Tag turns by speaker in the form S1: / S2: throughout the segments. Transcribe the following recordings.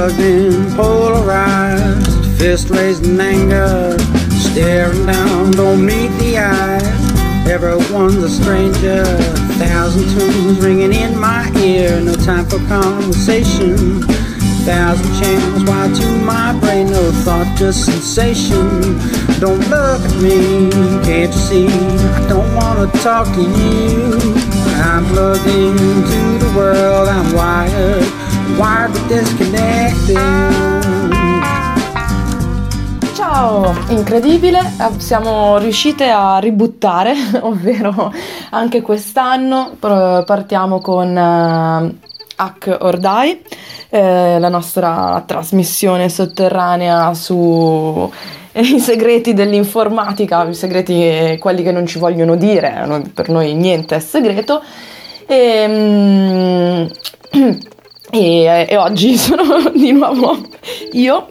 S1: plugged in, polarized, fist raised in anger, staring down, don't meet the eyes. Everyone's a stranger, 1,000 tunes ringing in my ear, no time for conversation. 1,000 channels wired to my brain, no thought, just sensation. Don't look at me, can't you see? I don't wanna talk to you. I'm plugged into the world, I'm wired but disconnected.
S2: Ciao, incredibile, siamo riuscite a ributtare, ovvero anche quest'anno partiamo con Hack or Die, la nostra trasmissione sotterranea su i segreti dell'informatica, i segreti quelli che non ci vogliono dire, per noi niente è segreto. E oggi sono di nuovo io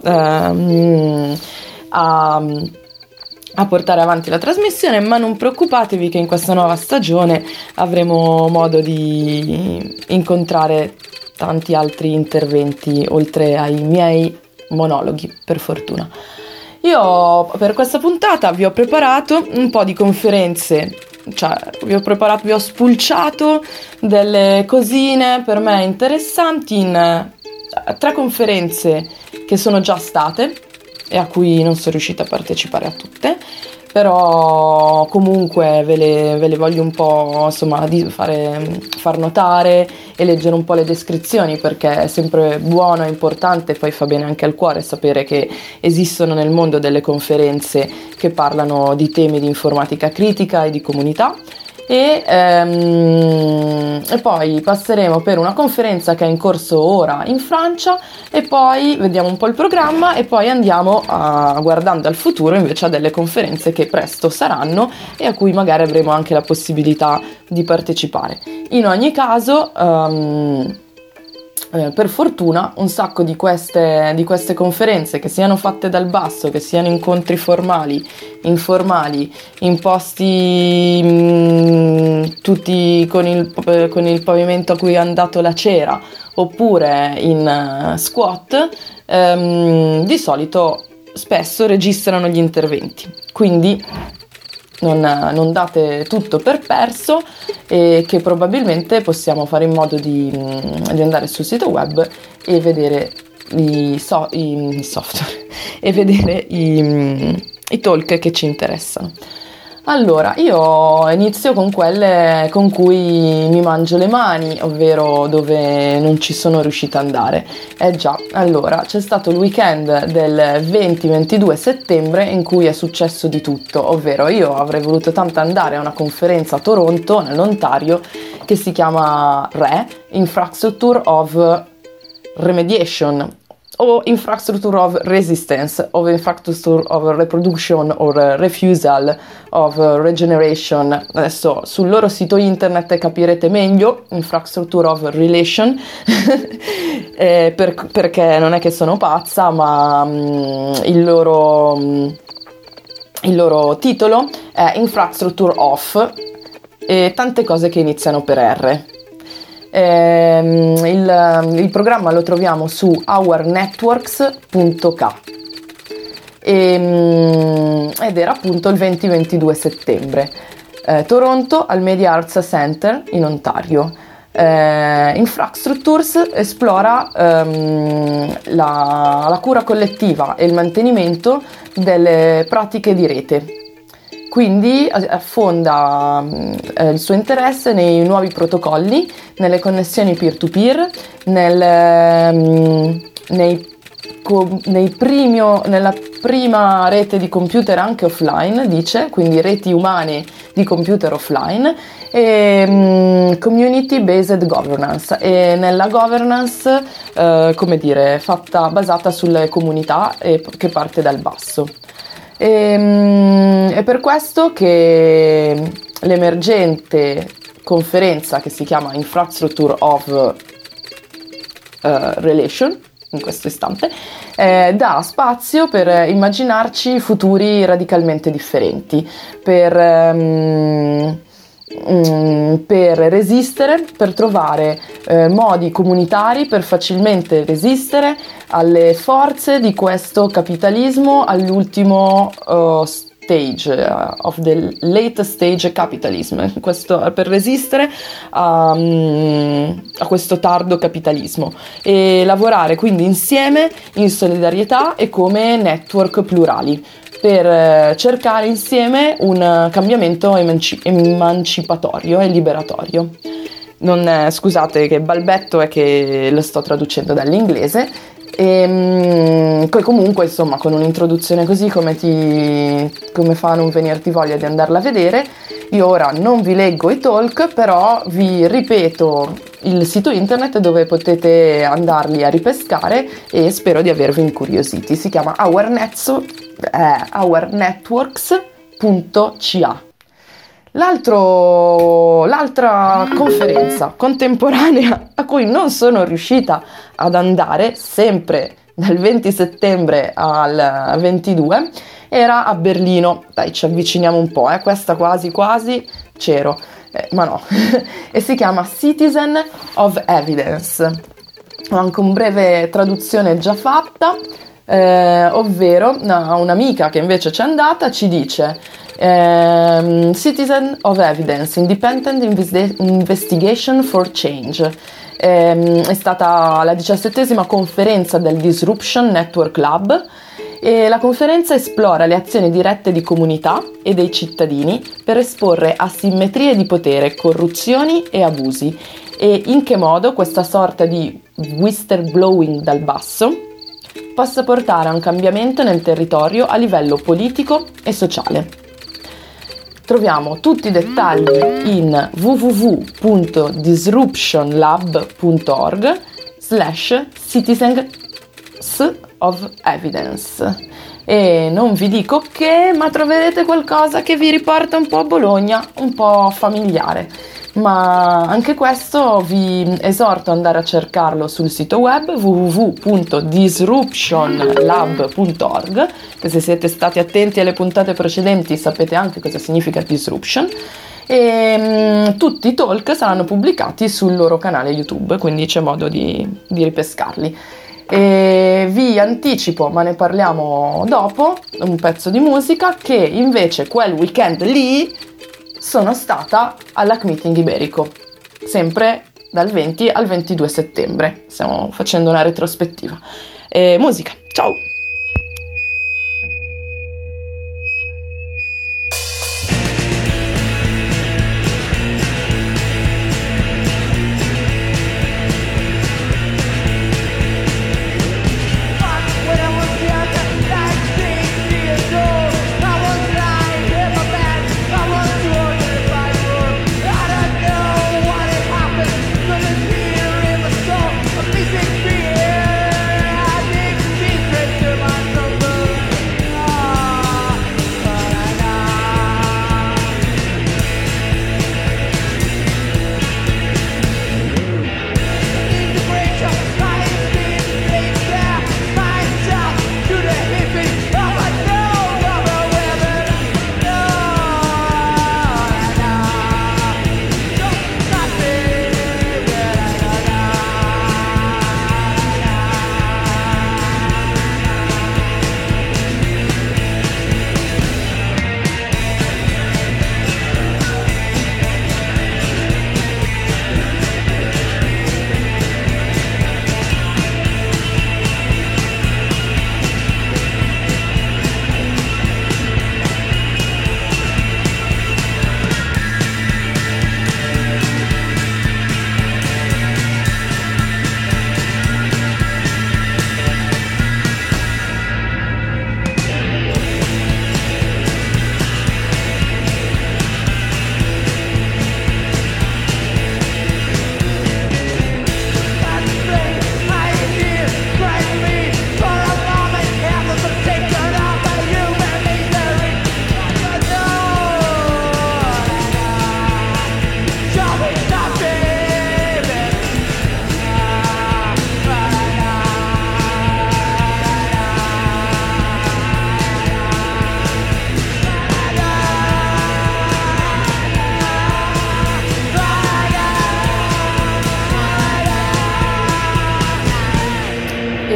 S2: a portare avanti la trasmissione, ma non preoccupatevi che in questa nuova stagione avremo modo di incontrare tanti altri interventi oltre ai miei monologhi, per fortuna. Io per questa puntata vi ho preparato un po' di conferenze, cioè vi ho spulciato delle cosine per me interessanti in 3 conferenze che sono già state e a cui non sono riuscita a partecipare a tutte, però comunque ve le voglio un po' insomma far notare e leggere un po' le descrizioni, perché è sempre buono e importante, poi fa bene anche al cuore sapere che esistono nel mondo delle conferenze che parlano di temi di informatica critica e di comunità. E poi passeremo per una conferenza che è in corso ora in Francia e poi vediamo un po' il programma e poi andiamo guardando al futuro invece a delle conferenze che presto saranno e a cui magari avremo anche la possibilità di partecipare. In ogni caso per fortuna un sacco di queste conferenze, che siano fatte dal basso, che siano incontri formali, informali, in posti tutti con il pavimento a cui è andato la cera, oppure in squat, di solito spesso registrano gli interventi, quindi non date tutto per perso, e che probabilmente possiamo fare in modo di andare sul sito web e vedere i software e vedere i talk che ci interessano. Allora, io inizio con quelle con cui mi mangio le mani, ovvero dove non ci sono riuscita ad andare. Allora, c'è stato il weekend del 20-22 settembre in cui è successo di tutto, ovvero io avrei voluto tanto andare a una conferenza a Toronto, nell'Ontario, che si chiama RE, Infrastructure of Remediation, o Infrastructure of Resistance, o Infrastructure of Reproduction or Refusal of Regeneration. Adesso sul loro sito internet capirete meglio, Infrastructure of Relation, perché non è che sono pazza, ma il loro titolo è Infrastructure of e tante cose che iniziano per R. Il programma lo troviamo su ournetworks.k ed era appunto il 20-22 settembre. Toronto al Media Arts Center in Ontario. Infrastructures esplora la cura collettiva e il mantenimento delle pratiche di rete. Quindi affonda il suo interesse nei nuovi protocolli, nelle connessioni peer-to-peer, nella prima rete di computer anche offline, dice, quindi reti umane di computer offline, e community-based governance, e nella governance, basata sulle comunità e che parte dal basso. È per questo che l'emergente conferenza che si chiama Infrastructure of Relation in questo istante dà spazio per immaginarci futuri radicalmente differenti, per per resistere, per trovare modi comunitari per facilmente resistere alle forze di questo capitalismo all'ultimo stage of the late stage capitalism, per resistere a questo tardo capitalismo, e lavorare quindi insieme in solidarietà e come network plurali per cercare insieme un cambiamento emancipatorio e liberatorio. Scusate che balbetto, è che lo sto traducendo dall'inglese. E comunque, insomma, con un'introduzione così, come fa a non venirti voglia di andarla a vedere. Io ora non vi leggo i talk, però vi ripeto il sito internet dove potete andarli a ripescare e spero di avervi incuriositi. Si chiama ournetworks.ca. L'altra conferenza contemporanea a cui non sono riuscita ad andare, sempre dal 20 settembre al 22, era a Berlino. Dai, ci avviciniamo un po', questa quasi c'ero, ma no. E si chiama Citizen of Evidence. Ho anche un breve traduzione già fatta, ovvero un'amica che invece c'è andata ci dice: Citizen of Evidence, Independent Investigation for Change. È stata la 17ª conferenza del Disruption Network Lab, e la conferenza esplora le azioni dirette di comunità e dei cittadini per esporre asimmetrie di potere, corruzioni e abusi, e in che modo questa sorta di whistleblowing dal basso possa portare a un cambiamento nel territorio a livello politico e sociale. Troviamo tutti i dettagli in www.disruptionlab.org/citizens of evidence. E non vi dico che, ma troverete qualcosa che vi riporta un po' a Bologna, un po' familiare. Ma anche questo vi esorto ad andare a cercarlo sul sito web www.disruptionlab.org, che se siete stati attenti alle puntate precedenti sapete anche cosa significa disruption, e tutti i talk saranno pubblicati sul loro canale YouTube, quindi c'è modo di ripescarli. E vi anticipo, ma ne parliamo dopo, un pezzo di musica, che invece quel weekend lì sono stata all'Hack Meeting Iberico, sempre dal 20 al 22 settembre. Stiamo facendo una retrospettiva. Musica, ciao!
S3: Facing fear, I think secret to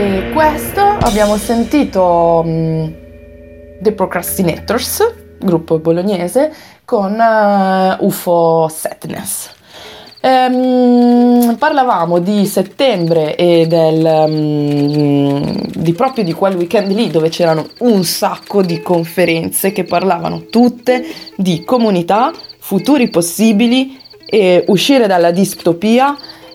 S2: E questo abbiamo sentito The Procrastinators, gruppo bolognese, con UFO Sadness. Parlavamo di settembre e proprio di quel weekend lì dove c'erano un sacco di conferenze che parlavano tutte di comunità, futuri possibili, e uscire dalla distopia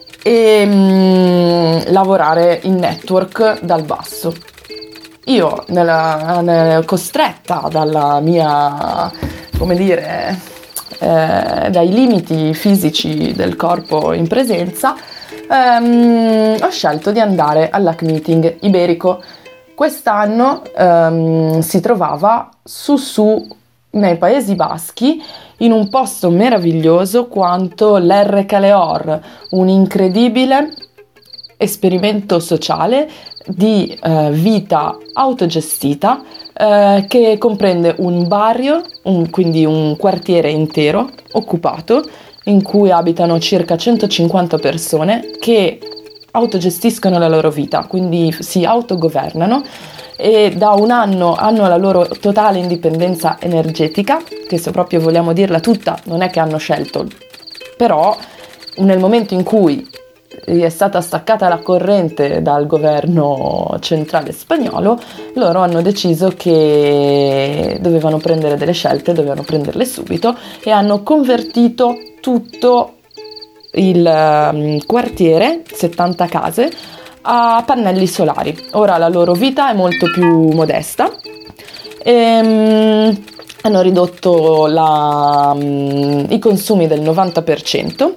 S2: e lavorare in network dal basso. Io, costretta dalla mia, come dire, dai limiti fisici del corpo in presenza, ho scelto di andare all'Hack Meeting Iberico. Quest'anno si trovava su nei Paesi Baschi, in un posto meraviglioso quanto l'R Caleor, un incredibile esperimento sociale di vita autogestita che comprende un barrio, quindi un quartiere intero occupato, in cui abitano circa 150 persone che autogestiscono la loro vita, quindi si autogovernano e da un anno hanno la loro totale indipendenza energetica, che se proprio vogliamo dirla tutta non è che hanno scelto, però nel momento in cui è stata staccata la corrente dal governo centrale spagnolo, loro hanno deciso che dovevano prendere delle scelte, dovevano prenderle subito, e hanno convertito tutto il quartiere, 70 case, a pannelli solari. Ora la loro vita è molto più modesta e hanno ridotto i consumi del 90%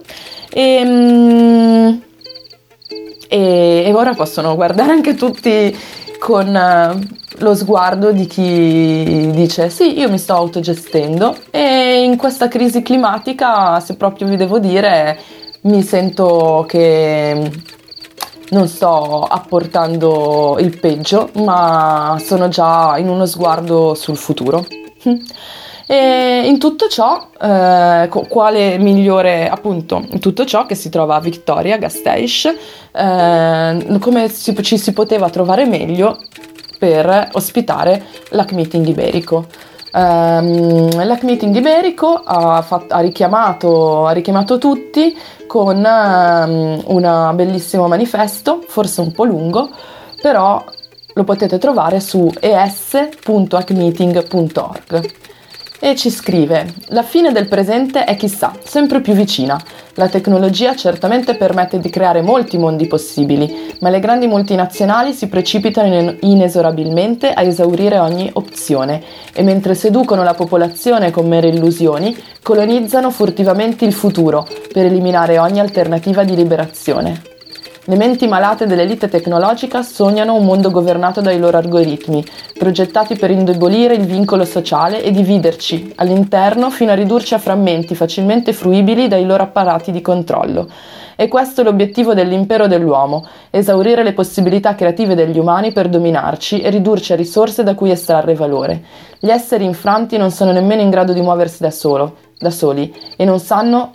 S2: e ora possono guardare anche tutti con lo sguardo di chi dice sì, io mi sto autogestendo e in questa crisi climatica, se proprio vi devo dire, mi sento che non sto apportando il peggio, ma sono già in uno sguardo sul futuro. E in tutto ciò, quale migliore, appunto, in tutto ciò che si trova a Victoria, Gasteiz, come ci si poteva trovare meglio per ospitare l'Hack Meeting Iberico. L'Hack Meeting Iberico ha richiamato tutti con un bellissimo manifesto, forse un po' lungo, però lo potete trovare su es.hackmeeting.org. E ci scrive: la fine del presente è chissà, sempre più vicina. La tecnologia certamente permette di creare molti mondi possibili, ma le grandi multinazionali si precipitano inesorabilmente a esaurire ogni opzione e mentre seducono la popolazione con mere illusioni, colonizzano furtivamente il futuro per eliminare ogni alternativa di liberazione. Le menti malate dell'elite tecnologica sognano un mondo governato dai loro algoritmi, progettati per indebolire il vincolo sociale e dividerci all'interno fino a ridurci a frammenti facilmente fruibili dai loro apparati di controllo. E questo è l'obiettivo dell'impero dell'uomo: esaurire le possibilità creative degli umani per dominarci e ridurci a risorse da cui estrarre valore. Gli esseri infranti non sono nemmeno in grado di muoversi da soli e non sanno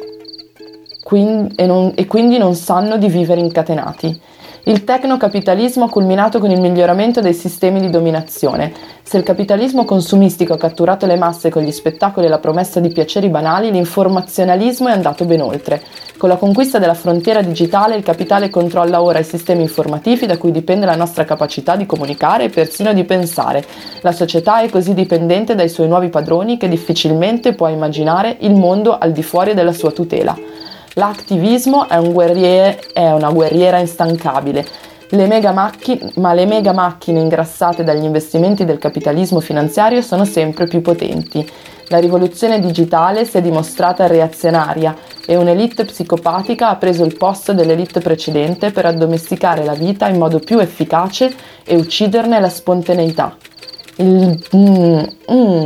S2: quindi non sanno di vivere incatenati. Il tecnocapitalismo ha culminato con il miglioramento dei sistemi di dominazione. Se il capitalismo consumistico ha catturato le masse con gli spettacoli e la promessa di piaceri banali, l'informazionalismo è andato ben oltre. Con la conquista della frontiera digitale, il capitale controlla ora i sistemi informativi da cui dipende la nostra capacità di comunicare e persino di pensare. La società è così dipendente dai suoi nuovi padroni che difficilmente può immaginare il mondo al di fuori della sua tutela. L'attivismo è una guerriera instancabile. Le mega macchine ingrassate dagli investimenti del capitalismo finanziario sono sempre più potenti. La rivoluzione digitale si è dimostrata reazionaria e un'elite psicopatica ha preso il posto dell'elite precedente per addomesticare la vita in modo più efficace e ucciderne la spontaneità. È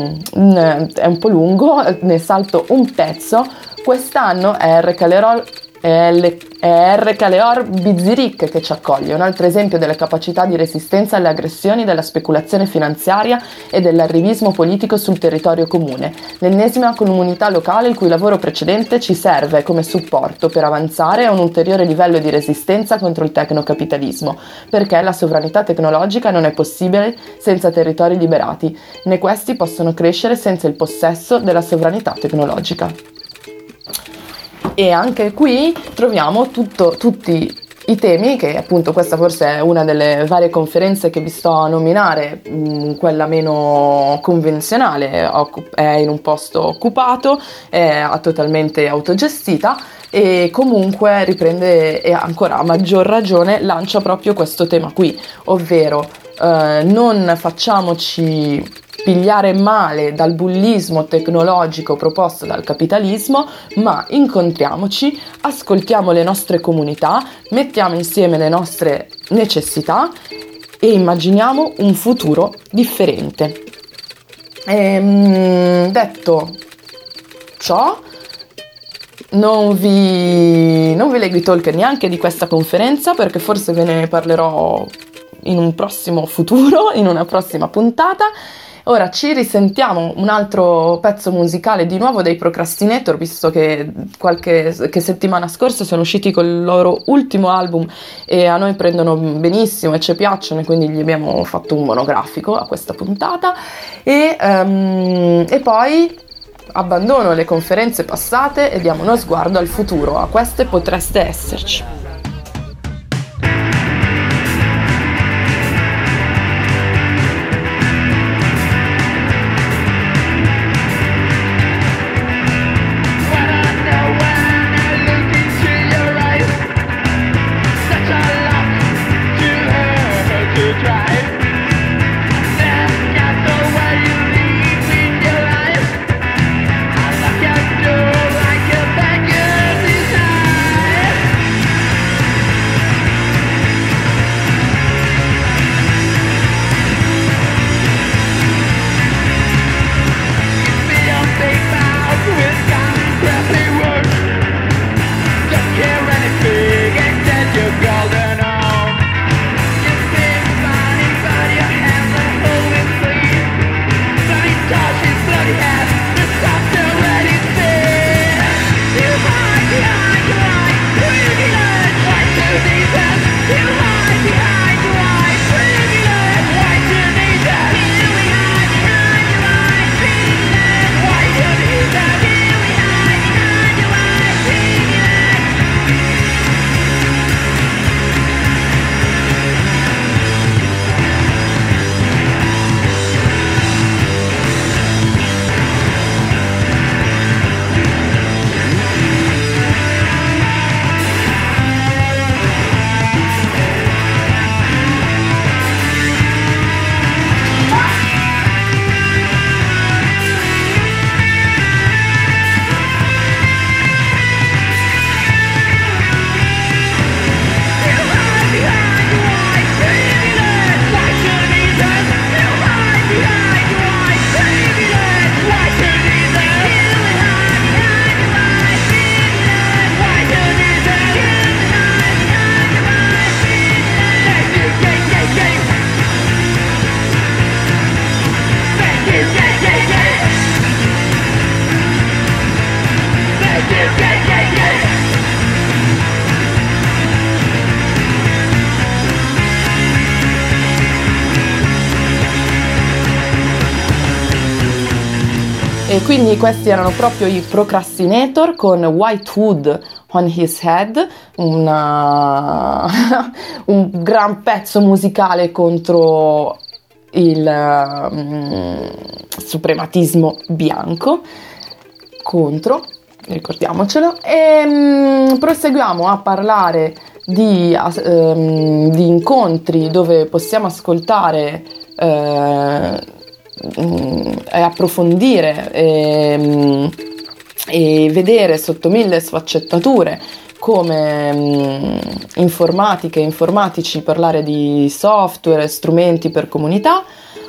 S2: un po' lungo, ne salto un pezzo. Quest'anno R. È R. Kaleor Bizirik che ci accoglie, un altro esempio delle capacità di resistenza alle aggressioni della speculazione finanziaria e dell'arrivismo politico sul territorio comune, l'ennesima comunità locale il cui lavoro precedente ci serve come supporto per avanzare a un ulteriore livello di resistenza contro il tecnocapitalismo, perché la sovranità tecnologica non è possibile senza territori liberati, né questi possono crescere senza il possesso della sovranità tecnologica. E anche qui troviamo tutti i temi che appunto questa forse è una delle varie conferenze che vi sto a nominare, quella meno convenzionale, è in un posto occupato, è totalmente autogestita e comunque riprende e ancora a maggior ragione lancia proprio questo tema qui, ovvero non facciamoci pigliare male dal bullismo tecnologico proposto dal capitalismo, ma incontriamoci, ascoltiamo le nostre comunità, mettiamo insieme le nostre necessità e immaginiamo un futuro differente. Detto ciò, non vi leggo i talk neanche di questa conferenza perché forse ve ne parlerò in un prossimo futuro, in una prossima puntata. Ora ci risentiamo un altro pezzo musicale di nuovo dei Procrastinator, visto che qualche settimana scorsa sono usciti con il loro ultimo album e a noi prendono benissimo e ci piacciono e quindi gli abbiamo fatto un monografico a questa puntata e poi abbandono le conferenze passate e diamo uno sguardo al futuro. A queste potreste esserci. E quindi questi erano proprio i Procrastinator con White Hood on His Head, un gran pezzo musicale contro il suprematismo bianco, ricordiamocelo, e proseguiamo a parlare di incontri dove possiamo ascoltare e approfondire e vedere sotto mille sfaccettature come informatiche e informatici parlare di software, strumenti per comunità.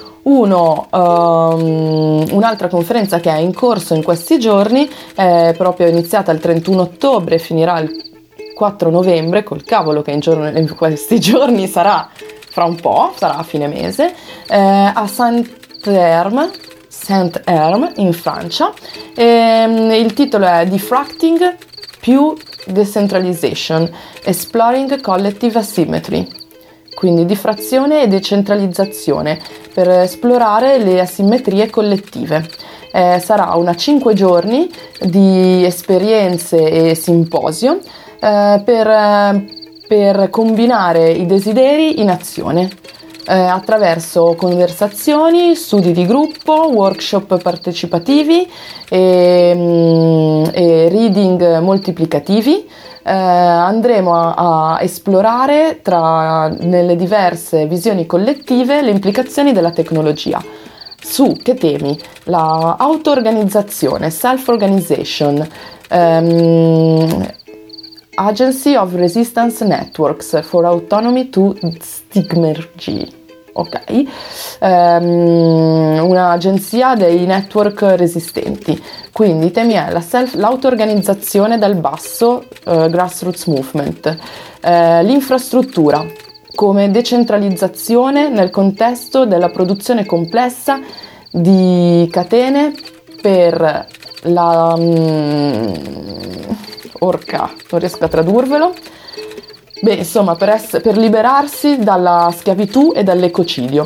S2: Un'altra conferenza che è in corso in questi giorni è proprio iniziata il 31 ottobre, finirà il 4 novembre, col cavolo che in questi giorni sarà fra un po', sarà a fine mese, a Saint-Herme in Francia. Il titolo è Diffracting più Decentralization, Exploring Collective Asymmetry, quindi diffrazione e decentralizzazione per esplorare le asimmetrie collettive. Sarà una 5 giorni di esperienze e simposio per combinare i desideri in azione attraverso conversazioni, studi di gruppo, workshop partecipativi e reading moltiplicativi. Andremo a esplorare nelle diverse visioni collettive le implicazioni della tecnologia. Su che temi? La auto-organizzazione, self-organization, Agency of Resistance Networks for Autonomy to Stigmergy. Ok, un'agenzia dei network resistenti. Quindi i temi è l'auto-organizzazione dal basso, grassroots movement, l'infrastruttura come decentralizzazione nel contesto della produzione complessa di catene per la orca, non riesco a tradurvelo. Beh, insomma, per liberarsi dalla schiavitù e dall'ecocidio.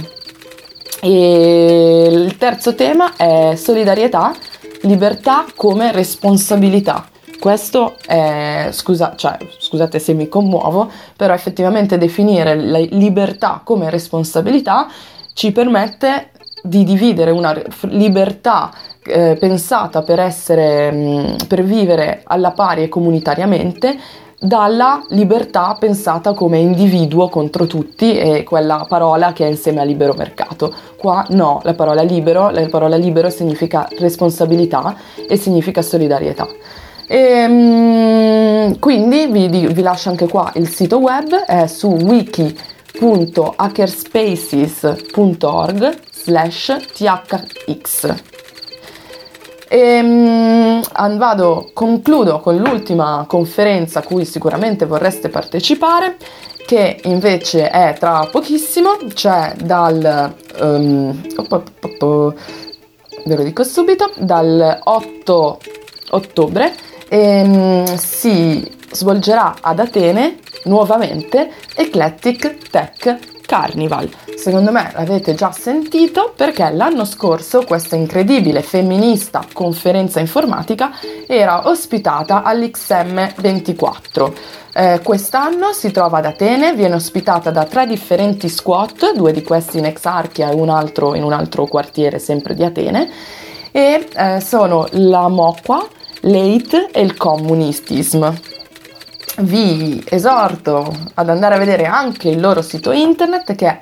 S2: E il terzo tema è solidarietà, libertà come responsabilità. Questo è, scusate se mi commuovo, però effettivamente definire la libertà come responsabilità ci permette di dividere una libertà pensata per vivere alla pari e comunitariamente dalla libertà pensata come individuo contro tutti e quella parola che è insieme a libero mercato. Qua no, la parola libero significa responsabilità e significa solidarietà. Quindi vi lascio anche qua il sito web, è su wiki.hackerspaces.org/thx. Concludo con l'ultima conferenza a cui sicuramente vorreste partecipare, che invece è tra pochissimo, cioè ve lo dico subito, dal 8 ottobre si svolgerà ad Atene nuovamente Eclectic Tech Carnival. Secondo me l'avete già sentito perché l'anno scorso questa incredibile femminista conferenza informatica era ospitata all'XM24. Quest'anno si trova ad Atene, viene ospitata da 3 differenti squat, 2 di questi in Exarchia e un altro in un altro quartiere sempre di Atene, e sono la MOQA, l'EIT e il Comunistism. Vi esorto ad andare a vedere anche il loro sito internet, che è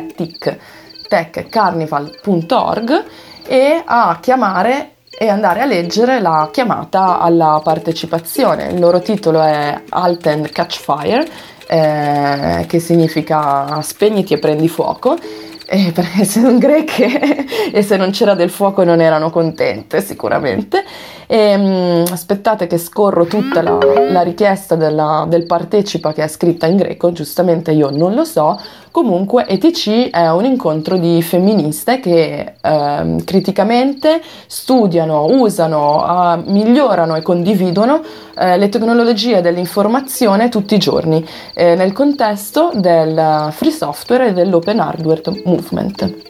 S2: eclectictechcarnival.org, e a chiamare e andare a leggere la chiamata alla partecipazione. Il loro titolo è Halt and Catch Fire, che significa spegniti e prendi fuoco, perché sono greche e se non c'era del fuoco non erano contente sicuramente. Aspettate che scorro tutta la richiesta del partecipa, che è scritta in greco, giustamente io non lo so. Comunque ETC è un incontro di femministe che criticamente studiano, usano, migliorano e condividono le tecnologie dell'informazione tutti i giorni nel contesto del free software e dell'open hardware movement.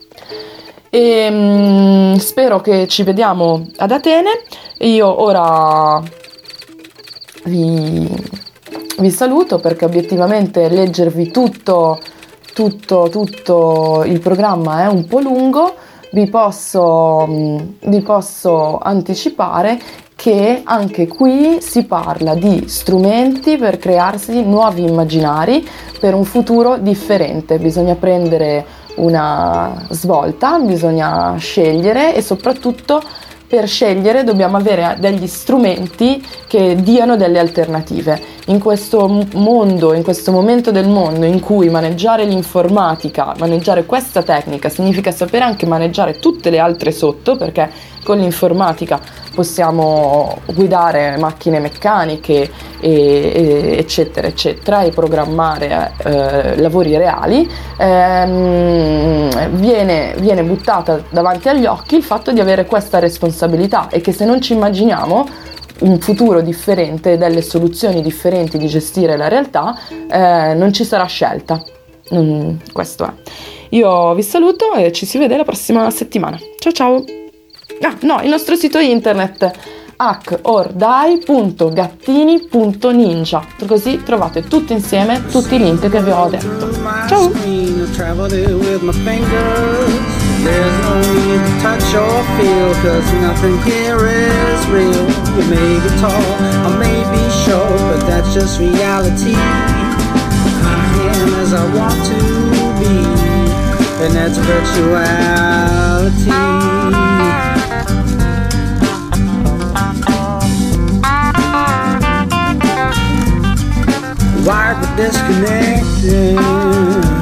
S2: Spero che ci vediamo ad Atene. Io ora vi saluto, perché obiettivamente leggervi tutto il programma è un po' lungo. Vi posso anticipare che anche qui si parla di strumenti per crearsi nuovi immaginari per un futuro differente. Bisogna prendere una svolta, bisogna scegliere, e soprattutto per scegliere dobbiamo avere degli strumenti che diano delle alternative. In questo mondo, in questo momento del mondo in cui maneggiare l'informatica, maneggiare questa tecnica significa sapere anche maneggiare tutte le altre sotto, perché con l'informatica possiamo guidare macchine meccaniche eccetera eccetera e programmare lavori reali, viene buttata davanti agli occhi il fatto di avere questa responsabilità, e che se non ci immaginiamo un futuro differente, delle soluzioni differenti di gestire la realtà, non ci sarà scelta. Questo è. Io vi saluto e ci si vede la prossima settimana. Ciao ciao! Il nostro sito internet hackordai.gattini.ninja, così trovate tutto insieme tutti i link che vi ho detto. Ciao!
S1: There's no need to touch or feel, 'cause nothing here is real. You may be tall, I may be short, but that's just reality. I am as I want to be, and that's virtuality. Wired but disconnected.